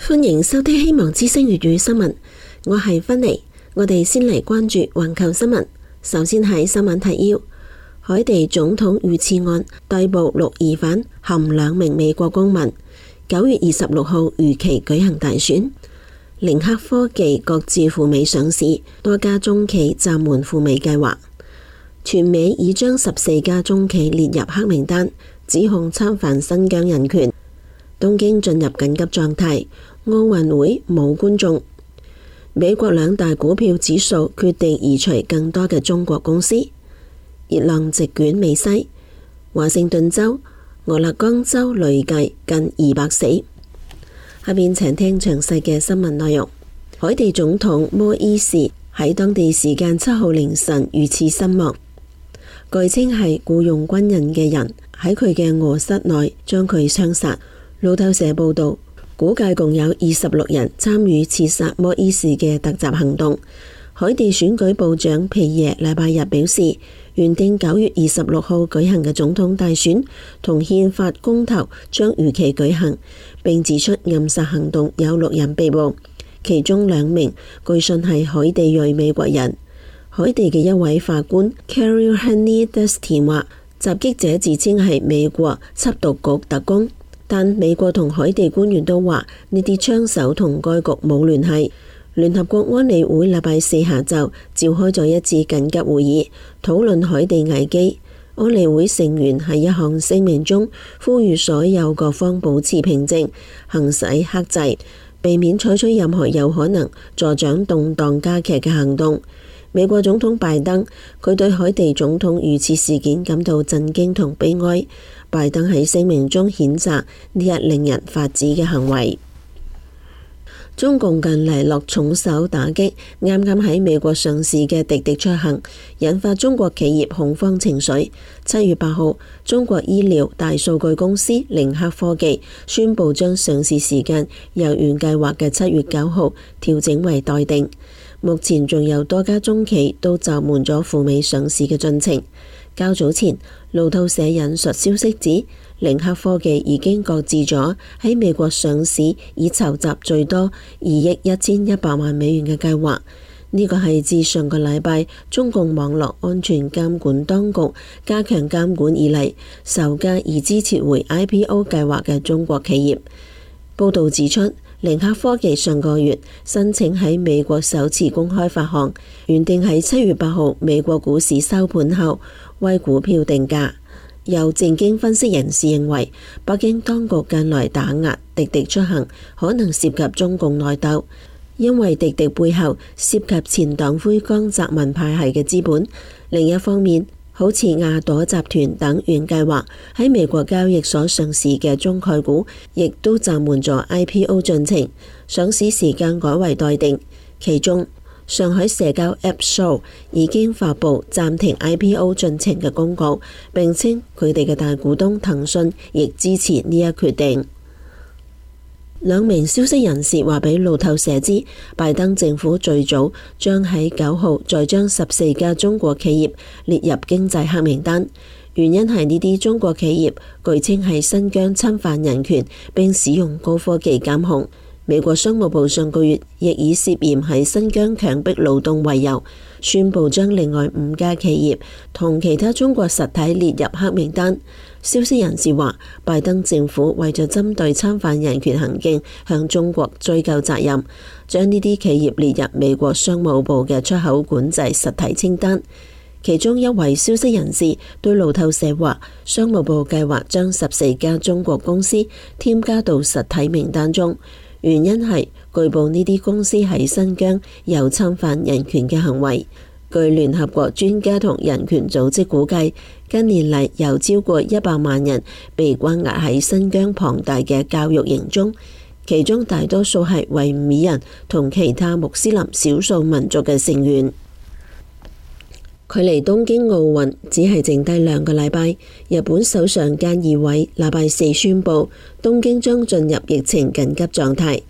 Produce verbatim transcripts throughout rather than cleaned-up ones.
歡迎收聽希望之聲粵語新聞，我係芬妮。我哋先嚟關注環球新聞。首先係新聞提要：海地總統遇刺案逮捕六疑犯，含兩名美國公民。九月二十六號如期舉行大選。零克科技擱置赴美上市，多家中企暫緩赴美計劃。全美已將十四家中企列入黑名單，指控侵犯新疆人權。東京進入緊急狀態，奧運會冇觀眾。美國兩大股票指數決定移除更多嘅中國公司。熱浪席捲美西，華盛頓州、俄勒岡州累計近二百死。下面請聽詳細嘅新聞內容。海地總統摩伊士喺當地時間七號凌晨遇刺身亡，據稱係僱傭軍人嘅人喺佢嘅臥室內將佢槍殺。路透社報道，估計共有二十六人參與刺殺摩伊士嘅突襲行動。海地選舉部長皮耶禮拜日表示，原定九月二十六號舉行嘅總統大選同憲法公投將如期舉行，並指出暗殺行動有六人被捕，其中兩名據信係海地裔美國人。海地嘅一位法官 Carol Haney Dustin 話，襲擊者自稱係美國緝毒局特工。但美國同海地官員都話呢啲槍手同該局冇聯繫。聯合國安理會禮拜四下晝召開咗一次緊急會議，討論海地危機。安理會成員喺一項聲明中呼籲所有各方保持平靜，行使克制，避免採取任何有可能助長動盪加劇嘅行動。美國總統拜登，佢對海地總統遇刺事件感到震驚同悲哀。拜登喺聲明中譴責呢一令人髮指嘅行為。中共近嚟落重手打擊啱啱喺美國上市嘅滴滴出行，引發中國企業恐慌情緒。七月八號，中國醫療大數據公司零克科技宣布將上市時間由原計劃嘅七月九號調整為待定。目前仲有多家中企都暫緩咗赴美上市嘅進程。較早前，路透社引述消息指，零克科技已經擱置咗喺美國上市以籌集最多二億一千一百萬美元嘅計劃。呢個係自上個禮拜中共網絡安全監管當局加強監管以嚟，首家移資撤回 I P O 計劃嘅中國企業。報道指出，零克科技上個月申請喺美國首次公開發行，原定喺七月八號美國股市收盤後為股票定價。有政經分析人士認為，北京當局近來打壓滴滴出行可能涉及中共內鬥，因為滴滴背後涉及前黨魁江澤民派系嘅資本。另一方面，好似亞朵集團等原計劃喺美國交易所上市嘅中概股，亦都暫緩咗 I P O 進程，上市時間改為待定。其中，上海社交 App Store 已經發布暫停 I P O 進程嘅公告，並稱佢哋嘅大股東騰訊亦支持呢一決定。兩名消息人士話俾路透社知，拜登政府最早將喺九號再將十四家中國企業列入經濟黑名單，原因係呢啲中國企業據稱喺新疆侵犯人權並使用高科技監控。美國商務部上個月亦以涉嫌喺新疆強迫勞動為由，宣布將另外五家企業同其他中國實體列入黑名單。消息人士話，拜登政府為咗針對侵犯人權行徑向中國追究責任，將呢啲企業列入美國商務部嘅出口管制實體清單。其中一位消息人士對路透社話，商務部計劃將十四家中國公司添加到實體名單中。原因係據報呢啲公司喺新疆有侵犯人權嘅行為。據聯合國專家同人權組織估計，近年嚟有超過一百萬人被關押喺新疆龐大嘅教育營中，其中大多數係維吾爾人同其他穆斯林少數民族嘅成員。距離東京奧運只係剩低兩個禮拜，日本首相菅義偉禮拜四宣布東京將進入疫情緊急狀態。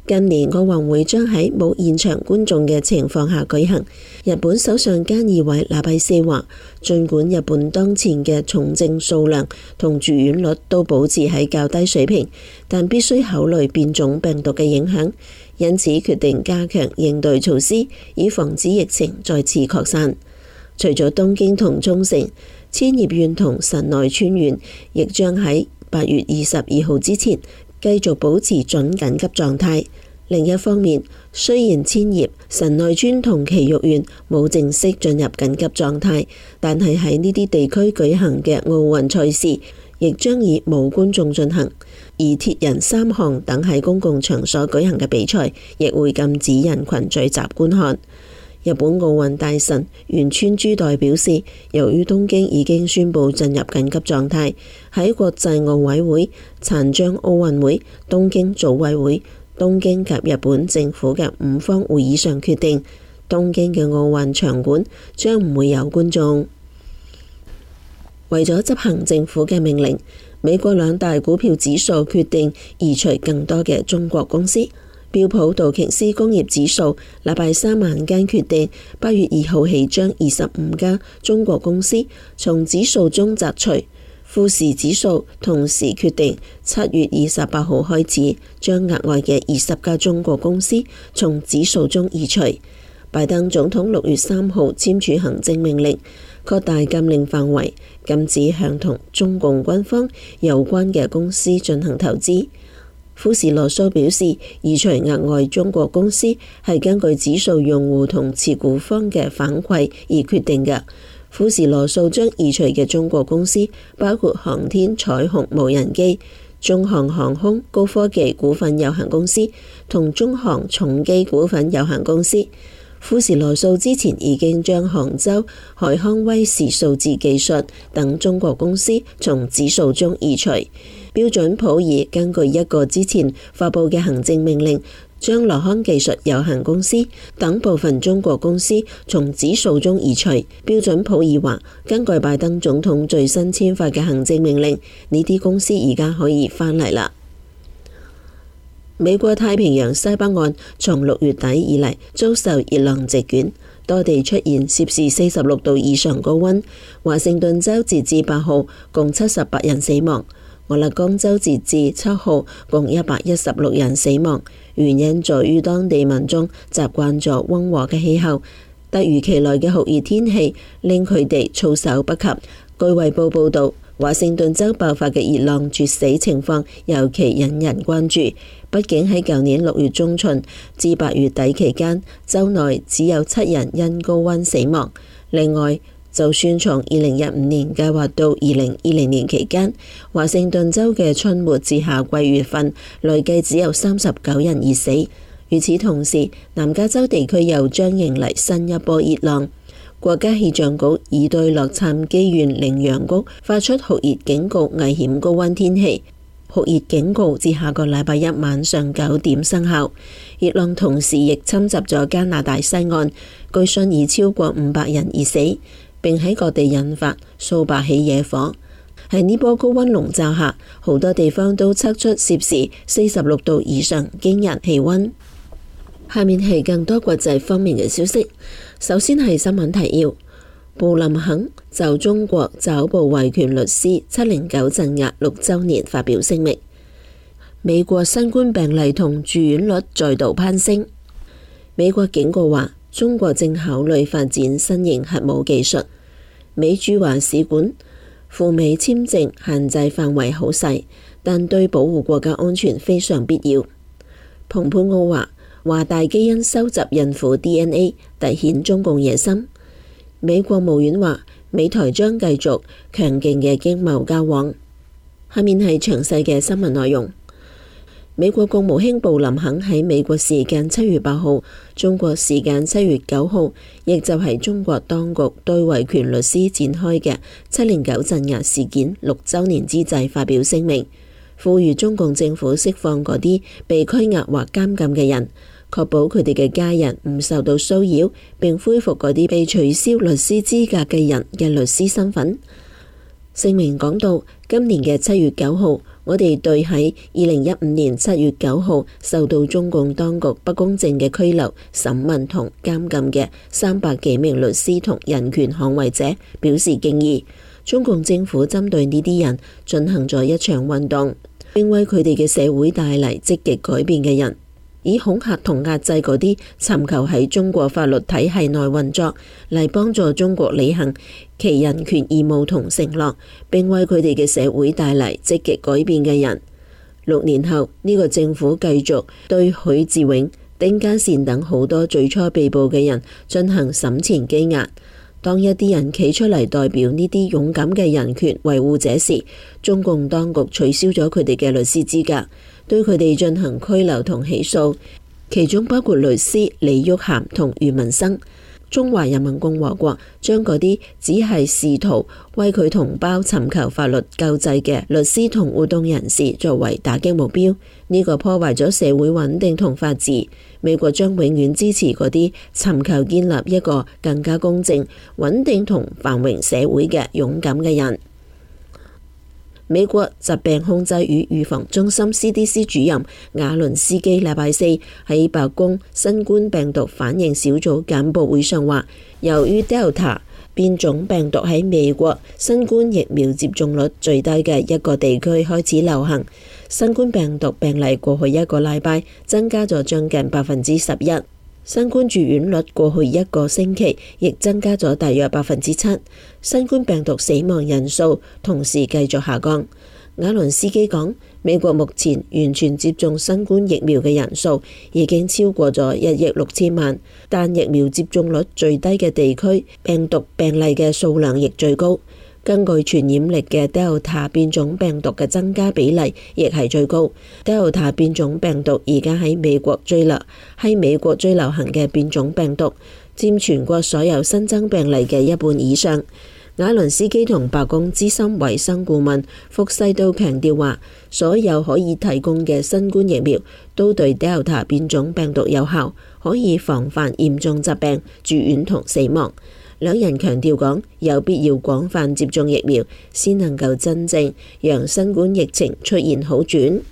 今年奧運會將喺冇現場觀眾嘅情況下舉行。日本首相菅義偉禮拜四話，儘管日本當前嘅重症數量同住院率都保持喺較低水平，但必須考慮變種病毒嘅影響，因此決定加強應對措施，以防止疫情再次擴散。除咗東京同沖繩，千葉縣同神奈川縣亦將喺八月二十二號之前繼續保持準緊急狀態。另一方面，雖然千葉、神奈川同埼玉縣冇正式進入緊急狀態，但係喺呢啲地區舉行嘅奧運賽事亦將以冇觀眾進行，而鐵人三項等喺公共場所舉行嘅比賽亦會禁止人群聚集觀看。日本奧運大臣原川珠代表示，由於東京已經宣布進入緊急狀態，喺國際奧委會、殘障奧運會、東京組委會、東京及日本政府嘅五方會議上決定，東京嘅奧運場館將唔會有觀眾。為咗執行政府嘅命令，美國兩大股票指數決定移除更多嘅中國公司。標普道瓊斯工業指數禮拜三晚間決定，八月二號起將二十五家中國公司從指數中摘除。富時指數同時決定，七月二十八號開始將額外嘅二十家中國公司從指數中移除。拜登總統六月三號簽署行政命令，擴大禁令範圍，禁止向同中共軍方有關嘅公司進行投資。富時羅素表示，移除額外中國公司係根據指數用戶同持股方嘅反饋而決定嘅。富時羅素將移除嘅中國公司包括航天彩虹無人機、中航航空高科技股份有限公司同中航重機股份有限公司。富時羅素之前已經將杭州海康威視數字技術等中國公司從指數中移除。標準普爾根據一個之前發佈嘅行政命令，將羅康技術有限公司等部分中國公司從指數中移除。標準普爾話，根據拜登總統最新簽發嘅行政命令，呢啲公司而家可以返嚟啦。美國太平洋西北岸從六月底以嚟遭受熱浪席捲，多地出現攝氏四十六度以上高溫。華盛頓州截至八號共七十八人死亡，俄勒岡州截至七號共一百一十六人死亡。原因在於當地民眾習慣咗溫和嘅氣候，突如其來嘅酷熱天氣令佢哋措手不及。據衛報報道，華盛頓州爆發嘅熱浪猝死情況尤其引人關注，畢竟喺舊年六月中旬至八月底期間，州內只有七人因高溫死亡。另外，就算從二零一五年計劃到二零二零年期間，華盛頓州嘅春末至夏季月份累計只有三十九人已死。與此同時，南加州地區又將迎嚟新一波熱浪。國家氣象局已對洛杉磯縣羚羊谷發出酷熱警告，危險高溫天氣。酷熱警告至下個禮拜一晚上九點生效。熱浪同時亦侵襲咗加拿大西岸，據信已超過五百人已死，並喺各地引發數百起野火。喺呢波高溫籠罩下，好多地方都測出攝氏四十六度以上驚人氣溫。下面係更多國際方面嘅消息。首先係新聞提要：布林肯就中國抓捕維權律師七零九鎮壓六週年發表聲明。美國新冠病例同住院率再度攀升。美國警告話，中國正考慮發展新型核武技術。美駐華使館赴美簽證限制範圍好細，但對保護國家安全非常必要。蓬佩奧話，華大基因收集孕婦 D N A 凸顯中共野心。美國務院話，美台將繼續強勁嘅經貿交往。下面係詳細嘅新聞內容。美國國務卿布林肯喺美國時間七月八號，中國時間七月九號，亦就係中國當局對維權律師展開嘅七零九鎮壓事件六週年之際發表聲明，呼籲中共政府釋放嗰啲被拘押或監禁嘅人，確保佢哋嘅家人唔受到騷擾，並恢復嗰啲被取消律師資格嘅人嘅律師身份。 聲明講到，今年嘅七月九號，我哋對喺二零一五年七月九號受到中共當局不公正嘅拘留、審問同監禁嘅三百幾名律師同人權捍衛者表示敬意。中共政府針對呢啲人進行咗一場運動，並為佢哋嘅社會帶嚟積極改變嘅人，以恐嚇同壓制嗰啲尋求喺中國法律體系內運作嚟幫助中國履行其人權義務同承諾，並為佢哋嘅社會帶嚟積極改變嘅人。六年後，呢個政府繼續對許志永、丁家善等好多最初被捕嘅人進行審前羈押。當一啲人企出嚟代表呢啲勇敢嘅人權維護者時，中共當局取消咗佢哋嘅律師資格，對佢哋進行拘留同起訴，其中包括律師李玉涵同余文生。中華人民共和國將嗰啲只係試圖為佢同胞尋求法律救濟嘅律師同活動人士作為打擊目標，呢個破壞咗社會穩定同法治。美國將永遠支持嗰啲尋求建立一個更加公正、穩定同繁榮社會嘅勇敢嘅人。美國疾病控制與預防中心 C D C 主任瓦倫斯基禮拜四喺白宮新冠病毒反應小組簡報會上話，由於 Delta 變種病毒喺美國新冠疫苗接種率最低嘅一個地區開始流行，新冠病毒病例過去一個禮拜增加咗將近百分之十一。新冠住院率過去一個星期亦增加咗大約百分之七，新冠病毒死亡人數同時繼續下降。瓦倫斯基講，美國目前完全接種新冠疫苗嘅人數已經超過咗一億六千萬，但疫苗接種率最低嘅地區，病毒病例嘅數量亦最高。根據傳染力嘅 Delta 變種病毒嘅增加比例亦係最高。Delta 變種病毒而家喺美國最流係美國最流行嘅變種病毒，佔全國所有新增病例嘅一半以上。瓦倫斯基同白宮資深衛生顧問福西都強調話，所有可以提供嘅新冠疫苗都對 Delta 變種病毒有效，可以防範嚴重疾病、住院同死亡。兩人強調講，有必要廣泛接種疫苗，先能夠真正讓新冠疫情出現好轉。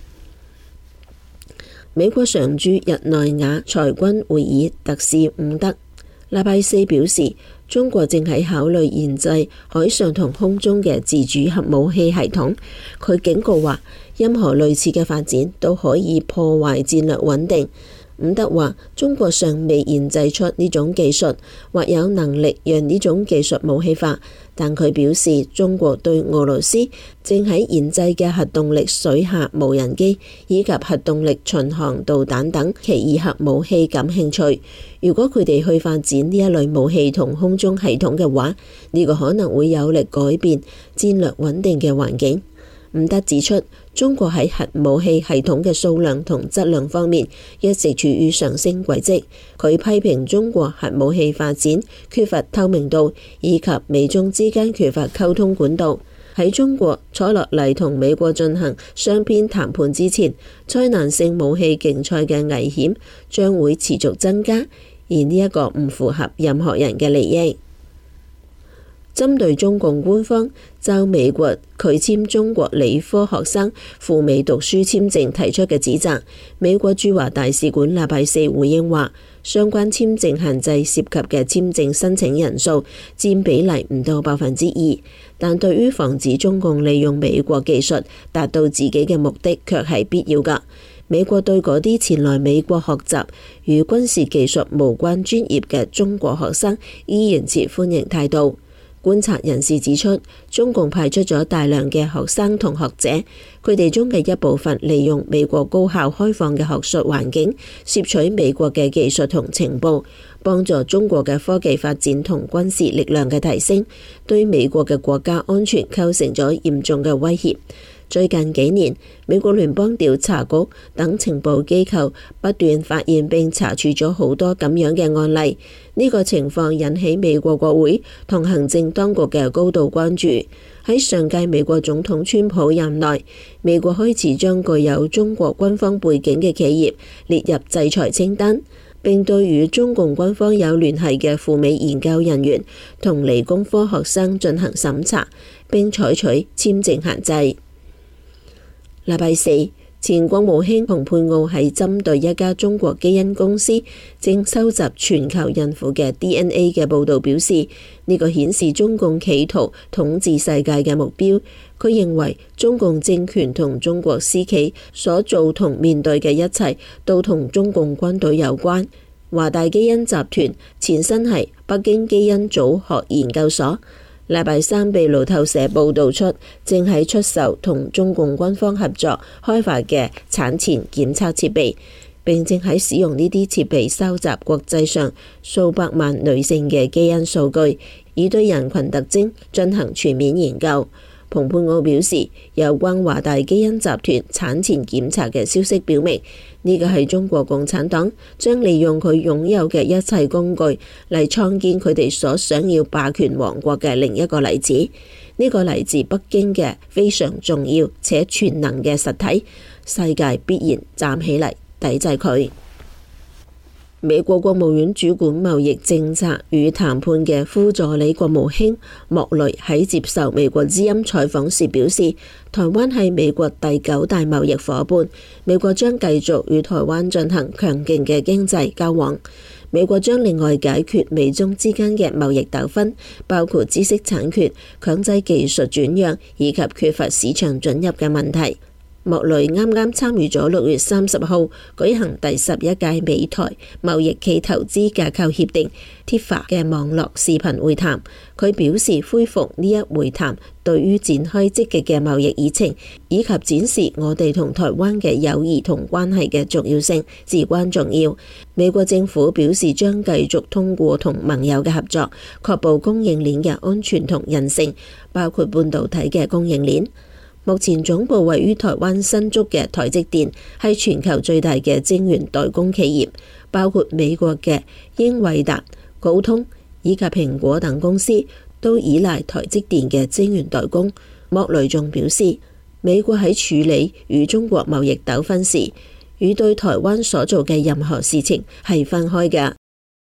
美國常駐日內瓦裁軍會議特使伍德禮拜四表示，中國正喺考慮研製海上同空中嘅自主核武器系統。佢警告話，任何類似嘅發展都可以破壞戰略穩定。伍德話，中國尚未研製出呢種技術，或有能力讓呢種技術武器化，但佢表示中國對俄羅斯正喺研製嘅核動力水下無人機以及核動力巡航導彈等奇異核武器感興趣。如果佢哋去發展呢一類武器同空中系統嘅話，呢個可能會有力改變戰略穩定嘅環境。伍德指出，中國喺核武器系統嘅數量同質量方面一直處於上升軌跡。佢批評中國核武器發展缺乏透明度，以及美中之間缺乏溝通管道。喺中國坐落嚟同美國進行雙邊談判之前，災難性武器競賽嘅危險將會持續增加，而呢一個唔符合任何人嘅利益。針對中共官方就美國拒簽中國理科學生赴美讀書簽證提出嘅指責，美國駐華大使館禮拜四回應話，相關簽證限制涉及嘅簽證申請人數佔比例唔到百分之二，但對於防止中共利用美國技術達到自己嘅目的卻係必要㗎。美國對嗰啲前來美國學習與軍事技術無關專業嘅中國學生依然持歡迎態度。觀察人士指出，中共派出咗大量嘅學生同學者，佢哋中嘅一部分利用美國高校開放嘅學術環境，攝取美國嘅技術同情報，幫助中國嘅科技發展同軍事力量嘅提升，對美國嘅國家安全構成咗嚴重嘅威脅。最近幾年，美國聯邦調查局等情報機構不斷發現並查處咗好多咁樣嘅案例，呢個情況引起美國國會同行政當局嘅高度關注。喺上屆美國總統川普任內，美國開始將具有中國軍方背景嘅企業列入制裁清單，並對與中共軍方有聯繫嘅赴美研究人員同理工科學生進行審查， 並採取簽證限制。禮拜四，前國務卿蓬佩奧喺針對一家中國基因公司正收集全球孕婦嘅 D N A 嘅報導表示，呢個顯示中共企圖統治世界嘅目標。佢認為中共政權同中國私企所做同面對嘅一切都同中共軍隊有關。華大基因集團前身係北京基因組學研究所，禮拜三被路透社報導出，正喺出售同中共軍方合作開發嘅產前檢測設備，並正喺使用呢啲設備收集國際上數百萬女性嘅基因數據，以對人群特徵進行全面研究。蓬佩奧表示，有關華大基因集團產前檢查嘅消息表明，呢個係中國共產黨將利用佢擁有嘅一切工具嚟創建佢哋所想要霸權王國嘅另一個例子。呢個嚟自北京嘅非常重要且全能嘅實體，世界必然站起嚟抵制佢。美國國務院主管貿易政策與談判嘅副助理國務卿莫雷喺接受美國之音採訪時表示，台灣係美國第九大貿易夥伴，美國將繼續與台灣進行強勁嘅經濟交往。美國將另外解決美中之間嘅貿易糾紛，包括知識產權、強制技術轉讓以及缺乏市場准入嘅問題。莫雷啱啱參與咗六月三十號舉行第十一屆美台貿易暨投資架構協定 T I F A 嘅網絡視頻會談。佢表示，恢復呢一會談對於展開積極嘅貿易議程以及展示我哋同台灣嘅友誼同關係嘅重要性至關重要。美國政府表示將繼續通過同盟友嘅合作，確保供應鏈嘅安全同韌性，包括半導體嘅供應鏈。目前總部位於台灣新竹嘅台積電係全球最大嘅晶圓代工企業，包括美國嘅英偉達、高通以及蘋果等公司都依賴台積電嘅晶圓代工。莫雷仲表示，美國喺處理與中國貿易糾紛時，與對台灣所做嘅任何事情係分開嘅。